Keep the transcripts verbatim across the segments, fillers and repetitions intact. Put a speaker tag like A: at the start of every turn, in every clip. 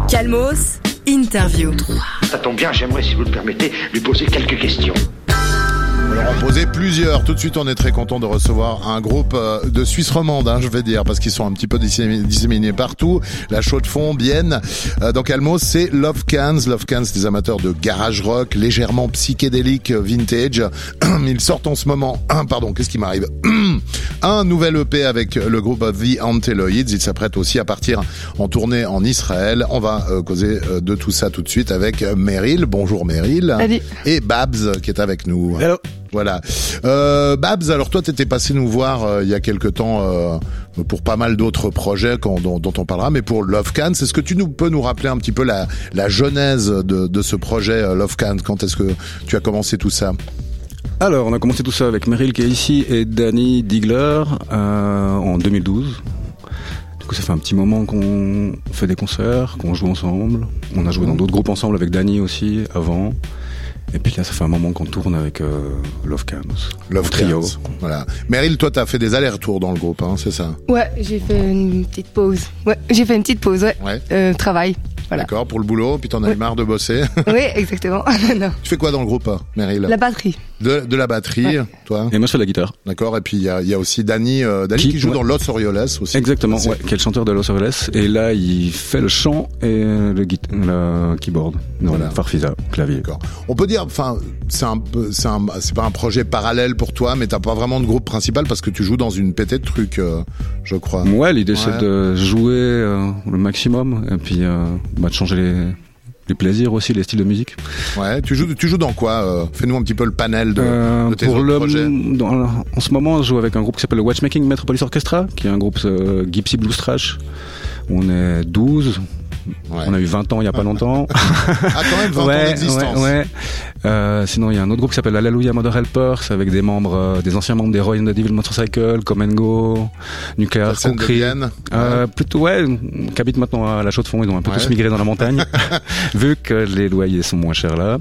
A: Calmos, interview.
B: Ça tombe bien, j'aimerais, si vous le permettez, lui poser quelques questions.
C: On leur en posait plusieurs. Tout de suite, on est très content de recevoir un groupe euh, de Suisse romande, hein, je vais dire, parce qu'ils sont un petit peu disséminés, disséminés partout. La Chaux-de-Fonds, Bienne. Euh, dans Calmos, c'est Love Cans. Love Cans, des amateurs de garage rock, légèrement psychédélique, vintage. Ils sortent en ce moment, un, pardon, qu'est-ce qui m'arrive un nouvel E P avec le groupe The Anteloids. Ils s'apprêtent aussi à partir en tournée en Israël. On va euh, causer euh, de tout ça tout de suite avec Meryl. Bonjour Meryl.
D: Salut.
C: Et Babs qui est avec nous.
D: Hello.
C: Voilà. Euh, Babs, alors toi, t'étais passé nous voir euh, il y a quelque temps euh, pour pas mal d'autres projets quand, dont, dont on parlera, mais pour Love Cans, est-ce que tu nous, peux nous rappeler un petit peu la, la genèse de, de ce projet euh, Love Cans? Quand est-ce que tu as commencé tout ça?
D: Alors, on a commencé tout ça avec Meryl qui est ici et Danny Digler euh, en deux mille douze. Du coup, ça fait un petit moment qu'on fait des concerts, qu'on joue ensemble. On a joué dans d'autres groupes ensemble avec Danny aussi avant. Et puis là, ça fait un moment qu'on tourne avec euh, Love Cans.
C: Love
D: Trio.
C: Cans. Voilà. Meryl, toi, t'as fait des allers-retours dans le groupe, hein, c'est ça?
E: Ouais, j'ai fait une petite pause. Ouais, j'ai fait une petite pause, ouais.
C: Ouais.
E: Euh, travail. Voilà.
C: D'accord, pour le boulot, puis t'en as eu
E: Ouais.
C: marre de bosser.
E: Oui, exactement. Non.
C: Tu fais quoi dans le groupe, Meryl?
E: La batterie.
C: De, de la batterie,
E: Ouais.
C: toi?
D: Et moi, je fais de la guitare.
C: D'accord, et puis il y a, il y a aussi Danny, euh, Danny qui,
D: Qui-
C: joue
D: ouais.
C: dans Los Orioles aussi.
D: Exactement,
C: C'est-
D: ouais, qui est le chanteur de Los Angeles. Et là, il fait le chant et le, gui- le keyboard. Non,
C: Voilà.
D: le farfisa, clavier.
C: D'accord. On peut dire, enfin, c'est un peu, c'est un, c'est pas un projet parallèle pour toi, mais t'as pas vraiment de groupe principal parce que tu joues dans une pétée de trucs, euh, je crois.
D: Ouais, l'idée
C: Ouais.
D: c'est de jouer euh, le maximum et puis euh, bah, de changer les, les plaisirs aussi, les styles de musique.
C: Ouais. Tu joues, tu joues dans quoi euh, Fais-nous un petit peu le panel de,
D: Euh,
C: de tes
D: pour
C: autres
D: le,
C: projets.
D: dans- en ce moment, je joue avec un groupe qui s'appelle le Watchmaking Metropolis Orchestra, qui est un groupe euh, Gypsy Blues Trash. On est douze.
C: Ouais.
D: On a eu vingt ans il y a pas longtemps.
C: Ah, quand même vingt ans
D: ouais,
C: d'existence.
D: ouais, ouais. Euh, sinon, il y a un autre groupe qui s'appelle Hallelujah Mother Helpers, avec des membres, euh, des anciens membres des Roy and the Devil Motorcycle, Come and Go, Nuclear
C: Personne de
D: Concrete.
C: Vienne.
D: Euh, plutôt, ouais, qui habitent maintenant à la Chaux-de-Fonds, ils ont un peu
C: Ouais.
D: tous migré dans la montagne, vu que les loyers sont moins chers là.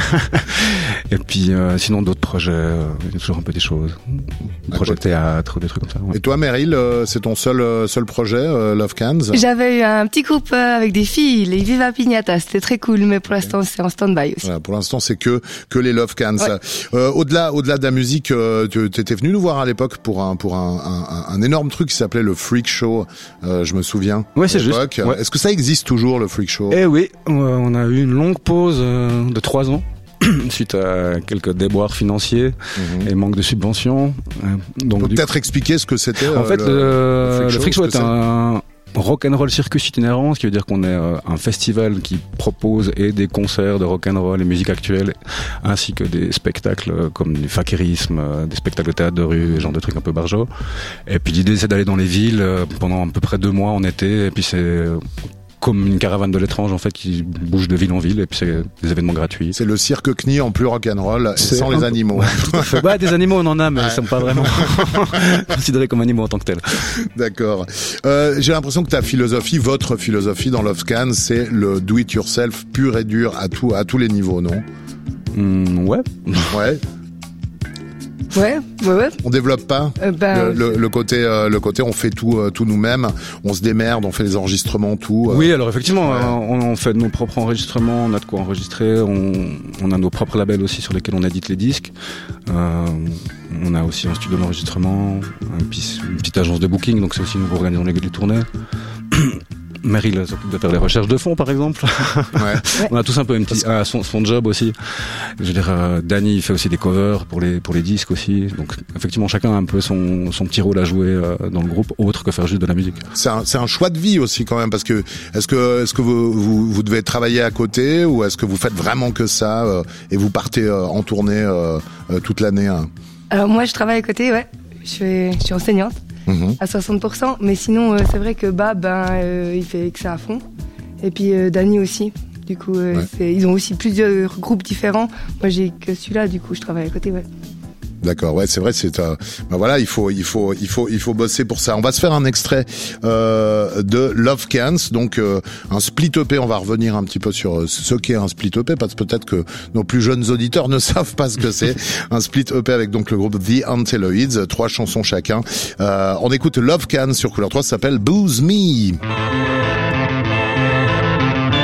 D: Et puis, euh, sinon, d'autres projets, euh, il y a toujours un peu des choses. Des
C: À
D: projets de
C: côté.
D: théâtre, des trucs comme ça. Ouais.
C: Et toi, Meryl, euh, c'est ton seul, euh, seul projet, euh, Love Cans?
E: J'avais eu un petit groupe euh, avec des filles, les Viva Piñata. C'était très cool, mais pour l'instant, c'est en stand-by aussi.
C: Voilà, pour l'instant, c'est que que les Love Cans.
E: Ouais.
C: Euh, au-delà, au-delà de la musique, euh, tu étais venu nous voir à l'époque pour un pour un, un, un énorme truc qui s'appelait le Freak Show. Euh, je me souviens.
D: Ouais, c'est
C: à l'époque.
D: juste, ouais.
C: Est-ce que ça existe toujours le Freak Show?
D: Eh oui, euh, on a eu une longue pause euh, de trois ans. Suite à quelques déboires financiers
C: Mhm.
D: et manque de subventions. Euh, Donc,
C: Faut
D: du
C: peut-être expliquer ce que c'était.
D: En
C: euh,
D: fait,
C: le,
D: le, le Freak Show
C: ce que
D: est un rock'n'roll circus itinérant, ce qui veut dire qu'on est euh, un festival qui propose et des concerts de rock'n'roll et musique actuelle, ainsi que des spectacles euh, comme du fakirisme, euh, des spectacles de théâtre de rue, et genre de trucs un peu barjots. Et puis l'idée c'est d'aller dans les villes euh, pendant à peu près deux mois en été, et puis c'est euh, comme une caravane de l'étrange en fait qui bouge de ville en ville, et puis c'est des événements gratuits.
C: C'est le cirque Knie en plus rock'n'roll,
D: C'est
C: sans
D: un
C: les
D: peu-
C: animaux.
D: Bah, des animaux on en a, mais
C: Ouais.
D: ils sont pas vraiment considérés comme animaux en tant que tels.
C: D'accord. Euh, j'ai l'impression que ta philosophie, votre philosophie dans Love Cans, c'est le do it yourself pur et dur à tout, à tous les niveaux, non?
D: Hum, ouais.
C: Ouais.
E: Ouais, ouais, ouais.
C: On développe pas
E: Euh, ben,
C: le, le, le côté, euh, le côté, on fait tout, euh, tout nous-mêmes. On se démerde, on fait les enregistrements, tout. euh.
D: Oui, alors effectivement,
C: Ouais.
D: euh, on, on fait nos propres enregistrements, on a de quoi enregistrer, on, on a nos propres labels aussi sur lesquels on édite les disques. Euh, on a aussi un studio d'enregistrement, un petit- une petite agence de booking, donc c'est aussi nous qui organisons les, les tournées. Meryl s'occupe de faire les recherches de fonds, par exemple.
C: Ouais.
D: On a tous un peu une petite, ah, son, son job aussi. Je veux dire, euh, Danny il fait aussi des covers pour les pour les disques aussi. Donc effectivement, chacun a un peu son son petit rôle à jouer euh, dans le groupe, autre que faire juste de la musique.
C: C'est un, c'est un choix de vie aussi quand même, parce que est-ce que, est-ce que vous, vous, vous devez travailler à côté ou est-ce que vous faites vraiment que ça euh, et vous partez euh, en tournée euh, euh, toute l'année, hein?
E: Alors moi, je travaille à côté, ouais. Je, fais, je suis enseignante
C: Mhm.
E: à soixante pour cent, mais sinon, euh, c'est vrai que Bab, ben, euh, il fait que ça à fond. Et puis euh, Danny aussi. Du coup, euh,
C: Ouais.
E: c'est- ils ont aussi plusieurs groupes différents. Moi, j'ai que celui-là, du coup, je travaille à côté, ouais.
C: D'accord, ouais, c'est vrai, c'est euh, ben voilà, il faut, il faut, il faut, il faut bosser pour ça. On va se faire un extrait euh, de Love Cans, donc euh, un split E P. On va revenir un petit peu sur ce qu'est un split E P, parce que peut-être que nos plus jeunes auditeurs ne savent pas ce que c'est. Un split E P avec donc le groupe The Anteloids, trois chansons chacun. Euh, on écoute Love Cans sur Couleur trois, ça s'appelle Booze Me.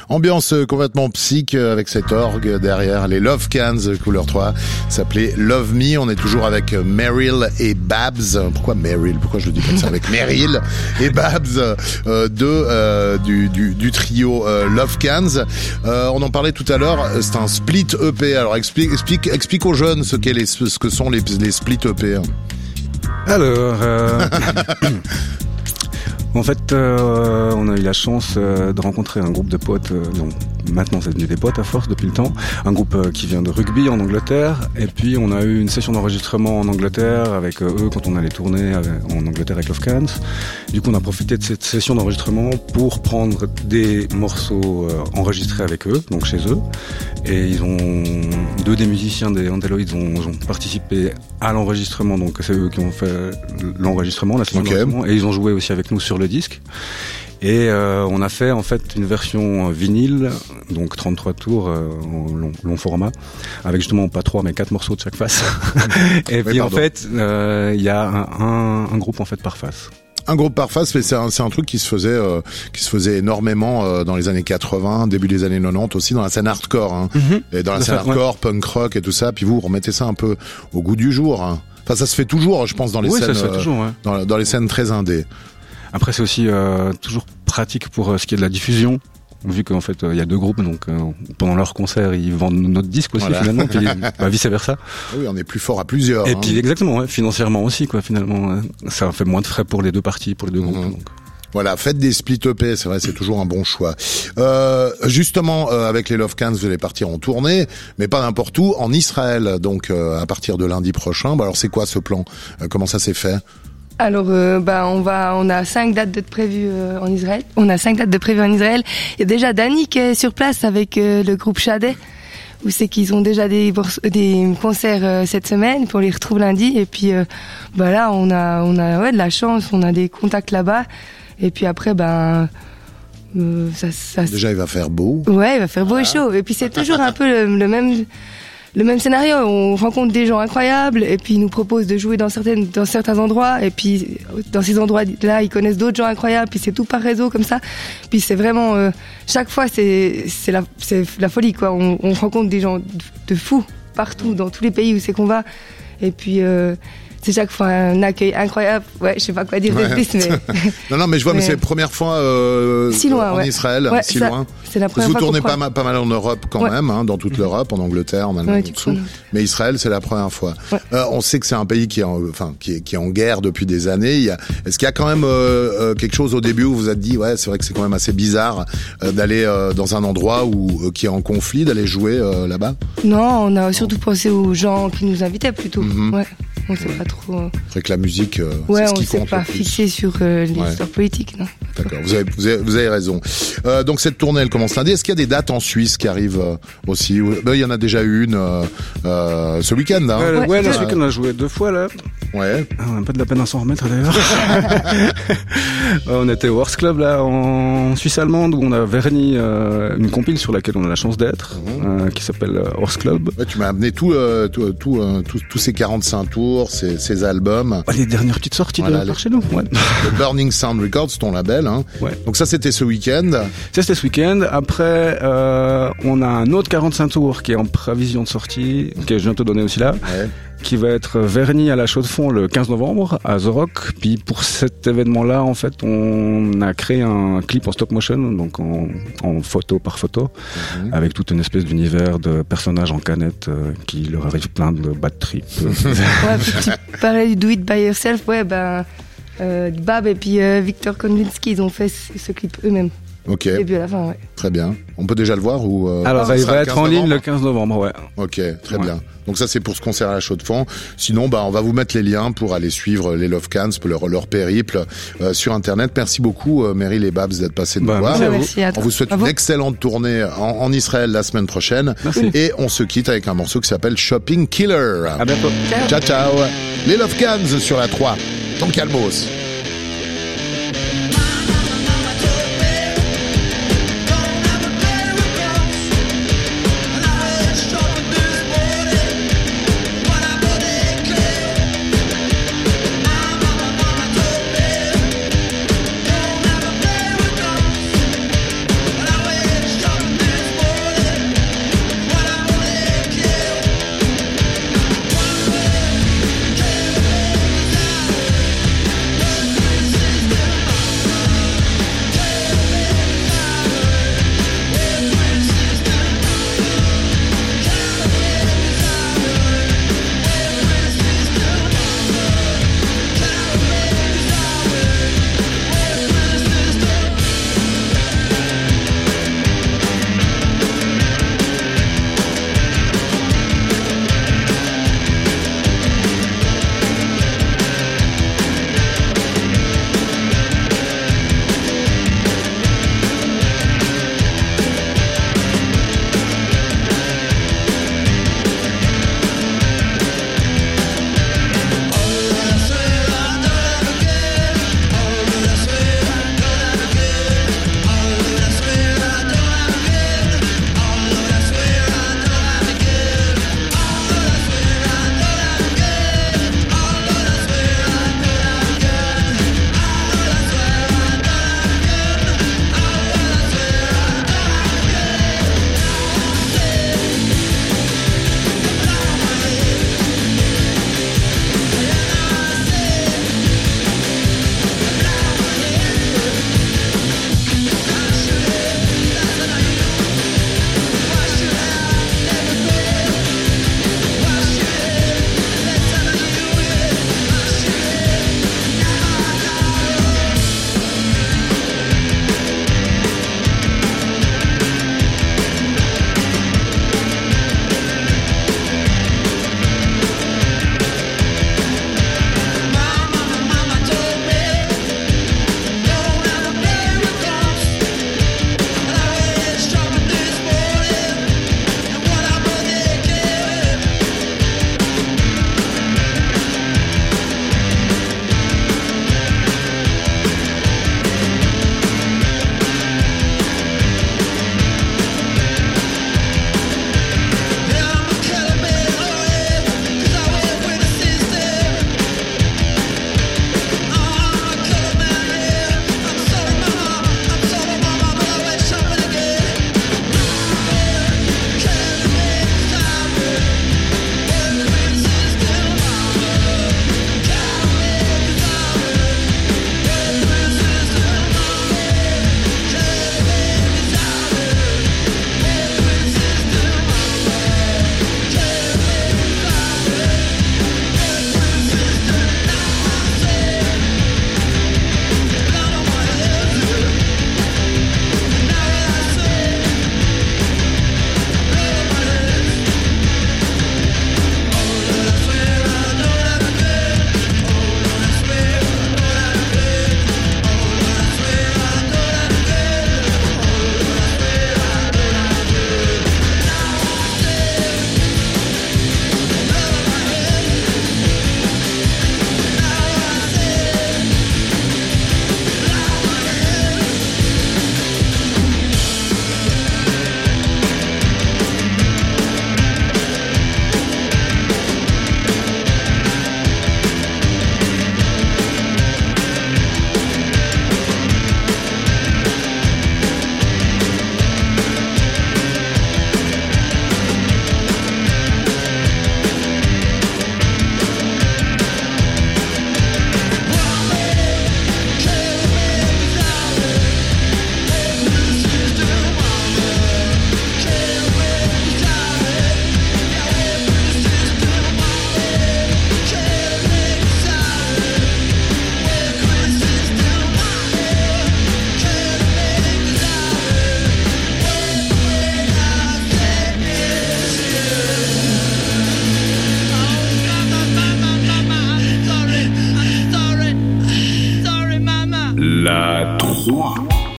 C: Ambiance complètement psych avec cet orgue derrière, les Love Cans couleur trois, s'appelait Love Me. On est toujours avec Meryl et Babs. Pourquoi Meryl? Pourquoi je le dis comme ça? Avec Meryl et Babs euh, de euh, du, du, du trio euh, Love Cans. Euh, on en parlait tout à l'heure. C'est un split E P. Alors explique explique explique aux jeunes ce qu'est les ce que sont les les split E P.
D: Alors. Euh... En fait, euh, on a eu la chance euh, de rencontrer un groupe de potes, euh, non, maintenant c'est devenu des potes à force depuis le temps, un groupe euh, qui vient de rugby en Angleterre, et puis on a eu une session d'enregistrement en Angleterre avec euh, eux quand on allait tourner avec, en Angleterre avec Love Cans. Du coup on a profité de cette session d'enregistrement pour prendre des morceaux euh, enregistrés avec eux, donc chez eux, et ils ont, deux des musiciens des Andaloids ont, ont participé à l'enregistrement, donc c'est eux qui ont fait l'enregistrement, la session
C: okay.
D: d'enregistrement, et ils ont joué aussi avec nous sur le disque. Et euh, on a fait en fait une version vinyle, donc trente-trois tours euh, en long, long format, avec justement pas trois mais quatre morceaux de chaque face. Et puis oui, en fait, il euh, y a un, un, un groupe en fait par face.
C: Un groupe par face, mais c'est un, c'est un truc qui se faisait, euh, qui se faisait énormément euh, dans les années quatre-vingts, début des années quatre-vingt-dix aussi dans la scène hardcore, hein. Mm-hmm. Et dans la scène hardcore, ouais. Punk rock et tout ça. Puis vous remettez ça un peu au goût du jour, hein. Enfin, ça se fait toujours, je pense, dans les
D: oui,
C: scènes,
D: ça se fait toujours, ouais.
C: dans, dans les scènes très indé.
D: Après, c'est aussi euh, toujours pratique pour euh, ce qui est de la diffusion, vu qu'en fait, il euh, y a deux groupes, donc euh, pendant leur concert, ils vendent notre disque aussi, voilà. Finalement, puis bah, vice versa.
C: Oui, on est plus fort à plusieurs.
D: Et
C: hein.
D: puis exactement, ouais, financièrement aussi, quoi. Finalement, ça fait moins de frais pour les deux parties, pour les deux groupes.
C: Mmh.
D: Donc.
C: Voilà, faites des split E P, c'est vrai, c'est toujours un bon choix. Euh, justement, euh, avec les Love Cans, vous allez partir en tournée, mais pas n'importe où, en Israël, donc euh, à partir de lundi prochain. Bah, alors, c'est quoi ce plan? euh, Comment ça s'est fait?
E: Alors, euh, bah, on va, on a cinq dates de prévues euh, en Israël. On a cinq dates de prévues en Israël. Il y a déjà Dani qui est sur place avec euh, le groupe Shadé, où c'est qu'ils ont déjà des, des concerts euh, cette semaine, puis on les retrouve lundi. Et puis, euh, bah là, on a, on a, ouais, de la chance, on a des contacts là-bas. Et puis après, ben, euh, ça, ça.
C: Déjà, il va faire beau.
E: Ouais, il va faire beau et chaud. Et puis c'est toujours un peu le, le même. Le même scénario, on rencontre des gens incroyables et puis ils nous proposent de jouer dans certaines, dans certains endroits et puis dans ces endroits-là, ils connaissent d'autres gens incroyables puis c'est tout par réseau comme ça. Puis c'est vraiment, euh, chaque fois c'est, c'est la, c'est la folie quoi. On, on rencontre des gens de, de fous partout, dans tous les pays où c'est qu'on va et puis euh, c'est chaque fois un accueil incroyable. Ouais, je sais pas quoi dire
C: ouais.
E: de plus, mais.
C: non, non, mais je vois, mais, mais c'est la première fois euh,
E: si loin,
C: en
E: ouais.
C: Israël,
E: ouais,
C: si
E: ça,
C: loin.
E: C'est la première
C: vous
E: fois.
C: Vous tournez pas mal, pas mal en Europe quand
E: ouais.
C: même, hein, dans toute l'Europe, en Angleterre, en Allemagne,
E: ouais,
C: en dessous. Mais Israël, c'est la première fois. Ouais. Euh, on sait que c'est un pays qui est, en, enfin, qui est, qui est en guerre depuis des années. Il y a, est-ce qu'il y a quand même euh, quelque chose au début où vous vous êtes dit, ouais, c'est vrai que c'est quand même assez bizarre euh, d'aller euh, dans un endroit où euh, qui est en conflit, d'aller jouer euh, là-bas?
E: Non, on a surtout pensé aux gens qui nous invitaient plutôt. Mm-hmm. Ouais. On sait pas trop. Euh...
C: C'est que la musique, euh,
E: ouais,
C: c'est ce qui compte.
E: Ouais, on s'est pas fixé sur euh, l'histoire ouais. politique, non.
C: D'accord, vous avez, vous avez, vous avez raison. Euh, donc cette tournée, elle commence lundi. Est-ce qu'il y a des dates en Suisse qui arrivent euh, aussi? Ben, il y en a déjà eu une euh, euh, ce week-end. Hein.
D: Ouais, ouais, ouais, là, ce week-end, on a joué deux fois là.
C: Ouais.
D: Ah, on a pas de la peine à s'en remettre d'ailleurs. On était au Horse Club là en Suisse allemande où on a verni euh, une compile sur laquelle on a la chance d'être, mmh. euh, qui s'appelle euh, Horse Club.
C: Ouais, tu m'as amené tout, euh, tout, tout, euh, tout, tous ces quarante-cinq tours, ces, ces albums.
D: Ah, les dernières petites sorties voilà, de par chez nous. Ouais.
C: Le Burning Sound Records, ton label. Hein.
D: Ouais.
C: Donc ça, c'était ce week-end.
D: Ça, c'était ce week-end. Après, euh, on a un autre quarante-cinq tours qui est en prévision de sortie, que je viens de te donner aussi là. Ouais. Qui va être verni à la Chaux-de-Fonds le quinze novembre à The Rock. Puis pour cet événement-là, en fait, on a créé un clip en stop motion, donc en, en photo par photo, mm-hmm. avec toute une espèce d'univers de personnages en canette euh, qui leur arrive plein de bad trips.
E: Ouais, tu parlais du Do It By Yourself, ouais, ben, euh, Bab et puis euh, Victor Konvinsky, ils ont fait ce, ce clip eux-mêmes.
C: Ok.
E: Début à la fin, ouais.
C: Très bien. On peut déjà le voir ou euh,
D: alors, ça, il va être en ligne le quinze novembre, ouais.
C: Ok, très ouais. bien. Donc ça, c'est pour ce concert à la Chaux-de-Fonds. Sinon, bah, on va vous mettre les liens pour aller suivre les Love Cans, pour leur, leur périple euh, sur Internet. Merci beaucoup, euh, Meryl et Babs, d'être passés nous
D: bah,
C: voir.
E: Merci à
C: on vous souhaite une excellente tournée en, en Israël la semaine prochaine.
D: Merci.
C: Et on se quitte avec un morceau qui s'appelle Shopping Killer.
D: À bientôt.
C: Ciao, ciao. Les Love Cans sur la trois. Ton calmos.